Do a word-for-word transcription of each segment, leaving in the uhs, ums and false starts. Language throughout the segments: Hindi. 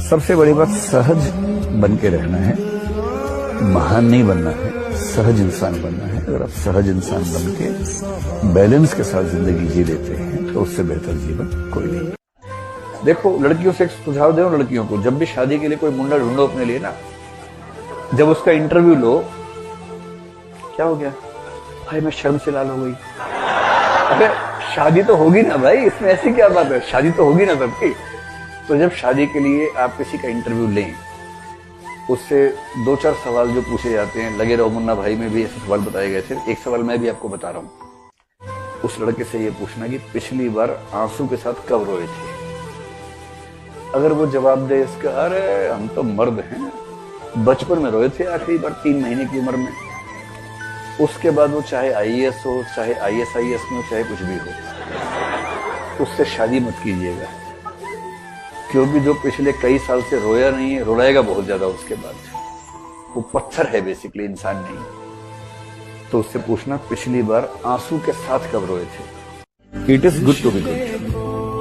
सबसे बड़ी बात सहज बन के रहना है, महान नहीं बनना है, सहज इंसान बनना है। अगर आप सहज इंसान बन के बैलेंस के साथ जिंदगी जी लेते हैं तो उससे बेहतर जीवन कोई नहीं। देखो, लड़कियों से एक सुझाव दो लड़कियों को, जब भी शादी के लिए कोई मुंडा ढूंढो अपने लिए ना, जब उसका इंटरव्यू लो, क्या हो गया भाई, मैं शर्म से लाल हो गई। अरे शादी तो होगी ना भाई, इसमें ऐसी क्या बात है, शादी तो होगी ना सबकी। तो जब शादी के लिए आप किसी का इंटरव्यू लें, उससे दो चार सवाल जो पूछे जाते हैं, लगे रहो मुन्ना भाई में भी ऐसे सवाल बताए गए थे, एक सवाल मैं भी आपको बता रहा हूं। उस लड़के से ये पूछना कि पिछली बार आंसू के साथ कब रोए थे। अगर वो जवाब दे इसका, अरे हम तो मर्द हैं, बचपन में रोए थे आखिरी बार तीन महीने की उम्र में, उसके बाद वो चाहे आईएएस हो, चाहे आईएस आईएएस में हो, चाहे कुछ भी हो, उससे शादी मत कीजिएगा। क्योंकि जो पिछले कई साल से रोया नहीं है, रुलाएगा बहुत ज्यादा उसके बाद। वो पत्थर है बेसिकली, इंसान नहीं। तो उससे पूछना पिछली बार आंसू के साथ कब रोए थे। It is good to be good.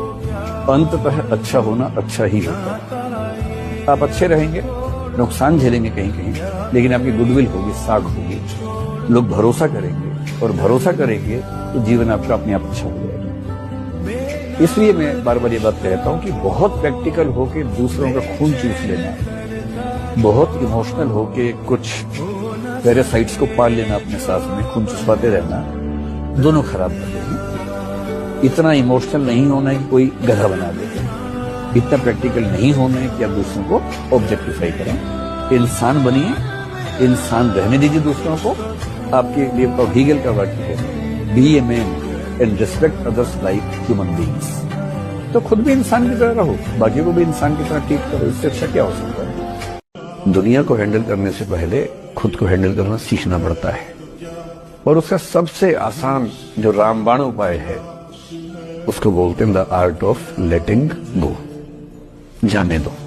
अंततः अच्छा होना अच्छा ही होता है। आप अच्छे रहेंगे, नुकसान झेलेंगे कहीं कहीं, लेकिन आपकी गुडविल होगी, साख होगी, लोग भरोसा करेंगे, और भरोसा करेंगे तो जीवन आपका अपने आप अच्छा हो जाएगा। इसलिए मैं बार बार ये बात कहता हूं कि बहुत प्रैक्टिकल होके दूसरों का खून चूस लेना, बहुत इमोशनल होके कुछ पैरासाइट्स को पाल लेना अपने साथ में, खून चुसवाते रहना, दोनों खराब कर देंगे। इतना इमोशनल नहीं होना है कि कोई गधा बना दे, इतना प्रैक्टिकल नहीं होना है कि आप दूसरों को ऑब्जेक्टिफाई करें। इंसान बनिए, इंसान रहने दीजिए दूसरों को। आपके लिए हीगल का वाक्य है, be a man and respect others like human beings. तो खुद भी इंसान की तरह रहो, बाकी को भी इंसान की तरह ट्रीट करो। इससे अच्छा क्या हो सकता है। दुनिया को हैंडल करने से पहले खुद को हैंडल करना सीखना पड़ता है, और उसका सबसे आसान जो रामबाण उपाय है, उसको बोलते हैं the art of letting go. जाने दो।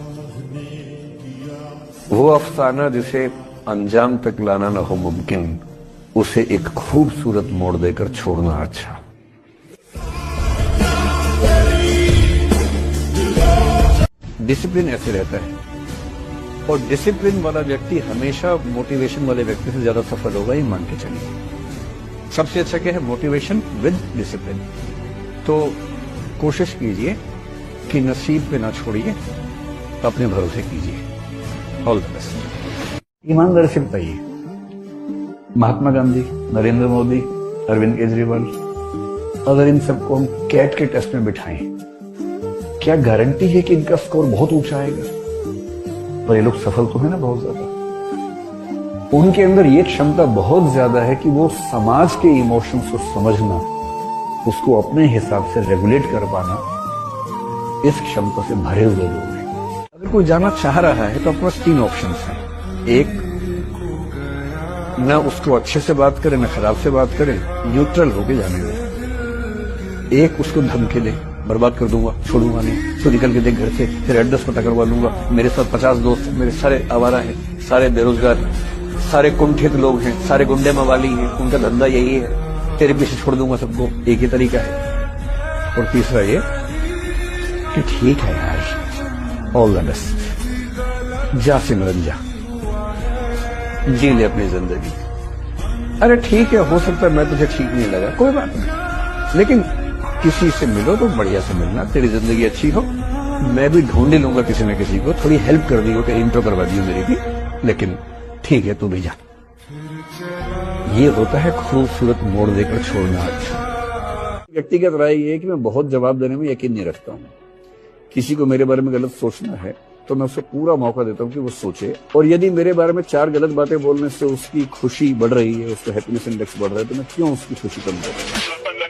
वो अफसाना जिसे अंजाम तक लाना न हो मुमकिन, उसे एक खूबसूरत मोड़ देकर छोड़ना अच्छा। डिसिप्लिन ऐसे रहता है, और डिसिप्लिन वाला व्यक्ति हमेशा मोटिवेशन वाले व्यक्ति से ज्यादा सफल होगा, ये मान के चलिए। सबसे अच्छा क्या है, मोटिवेशन विद डिसिप्लिन। तो कोशिश कीजिए कि नसीब पे ना छोड़िए, अपने भरोसे कीजिए। All the best. ईमानदारी से बताइए, महात्मा गांधी, नरेंद्र मोदी, अरविंद केजरीवाल, अगर इन सबको हम कैट के टेस्ट में बिठाएं, क्या गारंटी है कि इनका स्कोर बहुत ऊंचा आएगा। पर ये लोग सफल तो है ना बहुत ज्यादा। उनके अंदर ये क्षमता बहुत ज्यादा है कि वो समाज के इमोशंस को समझना, उसको अपने हिसाब से रेगुलेट कर पाना, इस क्षमता से भरे हुए लोग हैं। अगर कोई जाना चाह रहा है तो अपने पास तीन ऑप्शन हैं। एक, न उसको अच्छे से बात करें, न खराब से बात करें, न्यूट्रल होके जाने दें। एक, उसको धमकी दे, बर्बाद कर दूंगा, छोड़ूंगा नहीं, तो निकल के देख घर से, फिर एड्रेस पता करवा दूंगा, मेरे साथ पचास दोस्त हैं, मेरे सारे आवारा हैं, सारे बेरोजगार हैं, सारे कुंठित लोग हैं, सारे गुंडे मवाली हैं, उनका धंधा यही है, तेरे पीछे छोड़ दूंगा सबको। एक ही तरीका है। और तीसरा ये कि ठीक है यार, ऑल द बेस्ट, जा सिमरन जा, जी ले अपनी जिंदगी। अरे ठीक है, हो सकता है मैं तुझे ठीक नहीं लगा, कोई बात नहीं, लेकिन किसी से मिलो तो बढ़िया से मिलना, तेरी जिंदगी अच्छी हो। मैं भी ढूंढ लूंगा किसी न किसी को, थोड़ी हेल्प कर दी हो, कि इंट्रो करवा दी हो मेरी भी, लेकिन ठीक है तू भी जा। ये होता है खूबसूरत मोड़ देकर छोड़ना अच्छा। व्यक्तिगत राय ये है कि मैं बहुत जवाब देने में यकीन नहीं रखता हूँ। किसी को मेरे बारे में गलत सोचना है तो मैं उसे पूरा मौका देता हूँ कि वो सोचे, और यदि मेरे बारे में चार गलत बातें बोलने से उसकी खुशी बढ़ रही है, उसका हैप्पीनेस इंडेक्स बढ़ रहा है, तो मैं क्यों उसकी खुशी कम करूँ।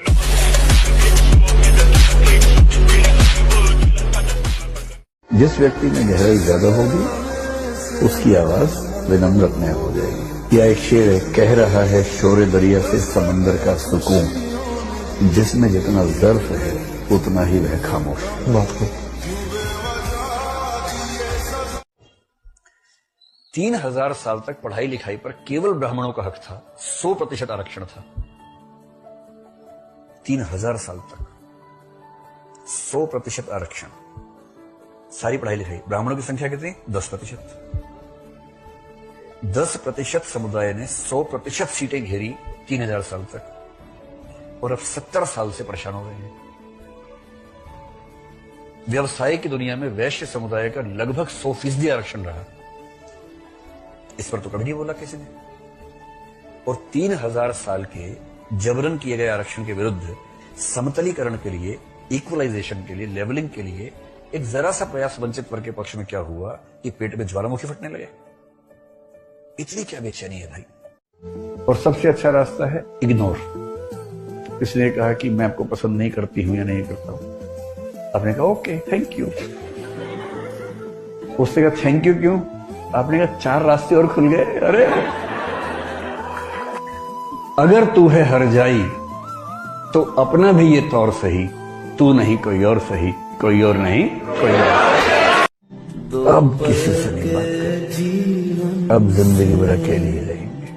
जिस व्यक्ति में गहराई ज्यादा होगी, उसकी आवाज विनम्र अपने हो जाएगी। या एक शेर है, कह रहा है शोरे दरिया से समंदर का सुकून, जिसमें जितना ज़र्फ है उतना ही वह खामोश। बात को तीन हजार साल तक पढ़ाई लिखाई पर केवल ब्राह्मणों का हक था, सौ प्रतिशत आरक्षण था। तीन हजार साल तक सौ प्रतिशत आरक्षण। सारी पढ़ाई लिखाई, ब्राह्मणों की संख्या कितनी? दस प्रतिशत। दस प्रतिशत समुदाय ने सौ प्रतिशत सीटें घेरी तीन हजार साल तक, और अब सत्तर साल से परेशान हो रहे हैं। व्यवसाय की दुनिया में वैश्य समुदाय का लगभग सौ फीसदी आरक्षण रहा, इस पर तो कभी नहीं बोला किसी ने। और तीन हजार साल के जबरन किए गए आरक्षण के विरुद्ध समतलीकरण के लिए, इक्वलाइजेशन के लिए, लेवलिंग के लिए एक जरा सा प्रयास वंचित वर्ग के पक्ष में क्या हुआ कि पेट में ज्वालामुखी फटने लगे। इतनी क्या बेचैनी है भाई। और सबसे अच्छा रास्ता है इग्नोर। इसने कहा कि मैं आपको पसंद नहीं करती हूं या नहीं करता हूं, आपने कहा ओके थैंक यू। उसने कहा थैंक यू क्यों? आपने कहा चार रास्ते और खुल गए। अरे अगर तू है हर जाई तो अपना भी ये तौर सही, तू नहीं कोई और सही, कोई और नहीं कोई और। अब किसी से नहीं बात करेंगे, अब जिंदगी भर अकेले ही रहेंगे।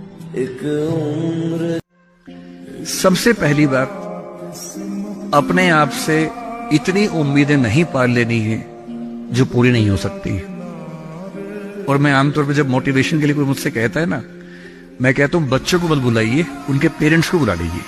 सबसे पहली बात, अपने आप से इतनी उम्मीदें नहीं पाल लेनी है जो पूरी नहीं हो सकती। और मैं आमतौर पर जब मोटिवेशन के लिए कोई मुझसे कहता है ना, मैं कहता हूं बच्चों को मत बुलाइए, उनके पेरेंट्स को बुला लीजिए।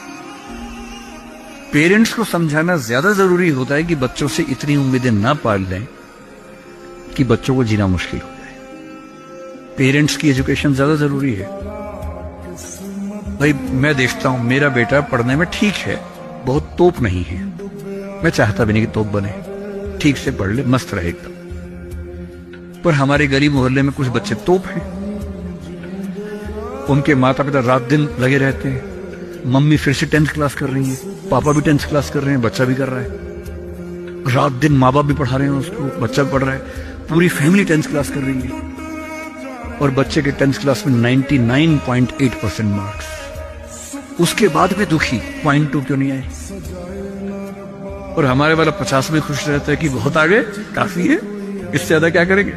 पेरेंट्स को समझाना ज्यादा जरूरी होता है कि बच्चों से इतनी उम्मीदें ना पाल लें कि बच्चों को जीना मुश्किल हो जाए। पेरेंट्स की एजुकेशन ज्यादा जरूरी है। भाई मैं देखता हूं मेरा बेटा पढ़ने में ठीक है, बहुत तोप नहीं है, मैं चाहता भी नहीं कि तोप बने, ठीक से पढ़ ले, मस्त रहे एकदम। पर हमारे गली मोहल्ले में कुछ बच्चे तोप हैं, उनके माता पिता रात दिन लगे रहते हैं। मम्मी फिर से टेंथ क्लास कर रही है, पापा भी टेंथ क्लास कर रहे हैं, बच्चा भी कर रहा है। रात दिन माँ बाप भी पढ़ा रहे हैं उसको, बच्चा भी पढ़ रहा है, पूरी फैमिली टेंथ क्लास कर रही है। और बच्चे के टेंथ क्लास में निन्यानवे पॉइंट आठ परसेंट मार्क्स, उसके बाद भी दुखी, पॉइंट टू क्यों नहीं आए। और हमारे वाला पचास में खुश रहता है कि बहुत आगे, काफी है, इससे ज्यादा क्या करेंगे।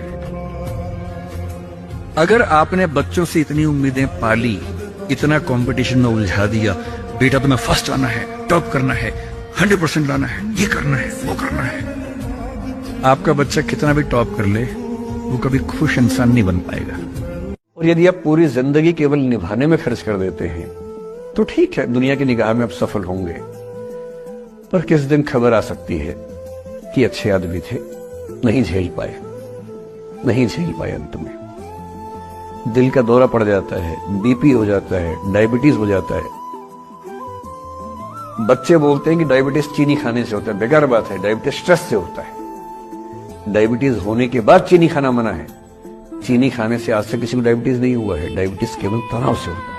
अगर आपने बच्चों से इतनी उम्मीदें पाली, इतना कंपटीशन में उलझा दिया, बेटा तुम्हें फर्स्ट आना है, टॉप करना है, हंड्रेड परसेंट लाना है, ये करना है, वो करना है, आपका बच्चा कितना भी टॉप कर ले, वो कभी खुश इंसान नहीं बन पाएगा। और यदि आप पूरी जिंदगी केवल निभाने में खर्च कर देते हैं तो ठीक है, दुनिया की निगाह में आप सफल होंगे। पर किस दिन खबर आ सकती है कि अच्छे आदमी थे, नहीं झेल पाए, नहीं झेल पाए, अंत में दिल का दौरा पड़ जाता है, बीपी हो जाता है, डायबिटीज हो जाता है। बच्चे बोलते हैं कि डायबिटीज चीनी खाने से होता है, बेकार बात है, डायबिटीज स्ट्रेस से होता है। डायबिटीज होने के बाद चीनी खाना मना है, चीनी खाने से आज तक किसी को डायबिटीज नहीं हुआ है। डायबिटीज केवल तनाव से होता है।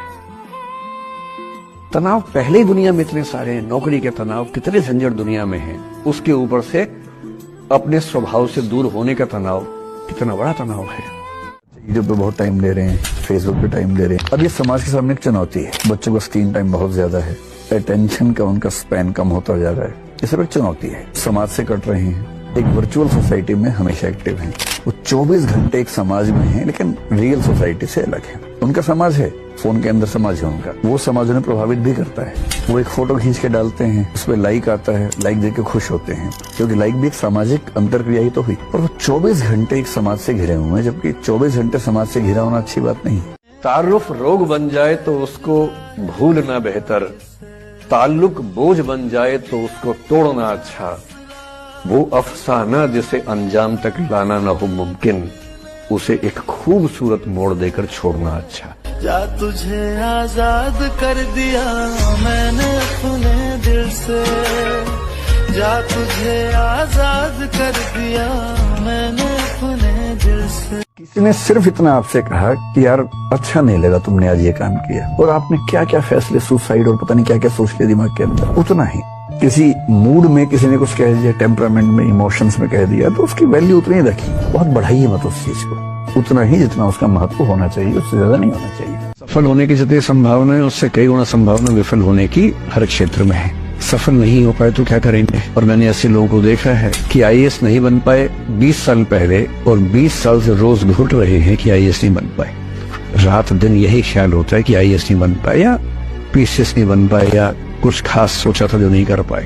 तनाव पहले ही दुनिया में इतने सारे हैं, नौकरी के तनाव, कितने झंझट दुनिया में है, उसके ऊपर से अपने स्वभाव से दूर होने का तनाव, कितना बड़ा तनाव है। यूट्यूब पे बहुत टाइम दे रहे हैं, फेसबुक पे टाइम दे रहे हैं। अब ये समाज के सामने एक चुनौती है, बच्चों का स्क्रीन टाइम बहुत ज्यादा है, अटेंशन का उनका स्पैन कम होता जा रहा है, ये सब एक चुनौती है। समाज से कट रहे हैं, एक वर्चुअल सोसाइटी में हमेशा एक्टिव हैं। वो चौबीस घंटे एक समाज में हैं, लेकिन रियल सोसाइटी से अलग है। उनका समाज है, फोन के अंदर समाज है उनका, वो समाज उन्हें प्रभावित भी करता है। वो एक फोटो खींच के डालते हैं, उस पर लाइक आता है, लाइक देख के खुश होते हैं, क्योंकि लाइक भी एक सामाजिक अंतरक्रिया ही तो हुई। पर वो चौबीस घंटे एक समाज से घिरे हुए हैं, जबकि चौबीस घंटे समाज से घिरा होना अच्छी बात नहीं। तारुफ रोग बन जाए तो उसको भूलना बेहतर, ताल्लुक बोझ बन जाए तो उसको तोड़ना अच्छा, वो अफसाना जिसे अंजाम तक लाना न हो मुमकिन, उसे एक खूबसूरत मोड़ देकर छोड़ना अच्छा। जा तुझे आजाद कर दिया मैंने अपने दिल से, जा तुझे आजाद कर दिया मैंने अपने दिल से। किसी ने सिर्फ इतना आपसे कहा कि यार अच्छा नहीं लगा तुमने आज ये काम किया, और आपने क्या क्या फैसले, सुसाइड और पता नहीं क्या क्या सोच लिया दिमाग के अंदर, उतना ही। किसी मूड में किसी ने कुछ कह दिया, टेम्परामेंट में, इमोशंस में कह दिया, तो उसकी वैल्यू उतनी ही रखी, बहुत बढ़ाइए मत उस चीज को, उतना ही जितना उसका महत्व होना चाहिए, उससे ज्यादा नहीं होना चाहिए। सफल होने की जितनी संभावना है उससे कई गुना संभावना विफल होने की हर क्षेत्र में है। सफल नहीं हो पाए तो क्या करेंगे। और मैंने ऐसे लोगों को देखा है कि आई ए एस नहीं बन पाए बीस साल पहले, और बीस साल से रोज घुट रहे हैं कि आई ए एस नहीं बन पाए। रात दिन यही ख्याल होता है कि आई ए एस नहीं बन पाए, या पी सी एस नहीं बन पाए, या कुछ खास सोचा था जो नहीं कर पाए।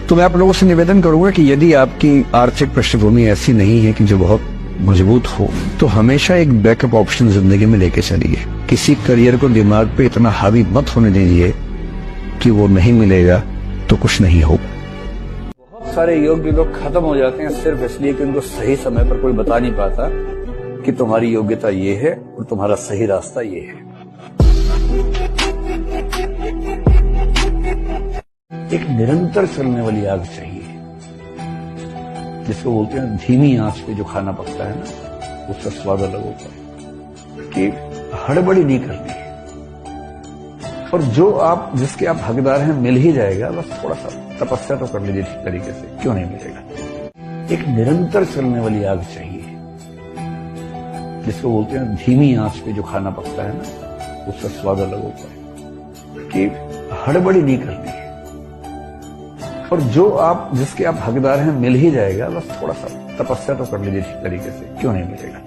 तो मैं आप लोगों से निवेदन करूंगा कि यदि आपकी आर्थिक पृष्ठभूमि ऐसी नहीं है कि जो बहुत मजबूत हो, तो हमेशा एक बैकअप ऑप्शन जिंदगी में लेके चलिए। किसी करियर को दिमाग पे इतना हावी मत होने दीजिए कि वो नहीं मिलेगा तो कुछ नहीं हो। बहुत सारे योग्य लोग खत्म हो जाते हैं सिर्फ इसलिए कि उनको सही समय पर कोई बता नहीं पाता कि तुम्हारी योग्यता ये है और तुम्हारा सही रास्ता ये है। एक निरंतर चलने वाली आग चाहिए, जिसको बोलते हैं धीमी आंच पे जो खाना पकता है ना, उसका स्वाद अलग होता है। कि हड़बड़ी नहीं करनी है, और जो आप जिसके आप हकदार हैं मिल ही जाएगा, बस थोड़ा सा तपस्या तो कर लीजिए ठीक तरीके से, क्यों नहीं मिलेगा। एक निरंतर चलने वाली आग चाहिए, जिसको बोलते हैं धीमी आंच पे जो खाना पकता है ना, उसका स्वाद अलग होता है। कि हड़बड़ी नहीं करनी है, और जो आप जिसके आप हकदार हैं मिल ही जाएगा, बस थोड़ा सा तपस्या तो कर लीजिए ठीक तरीके से, क्यों नहीं मिलेगा।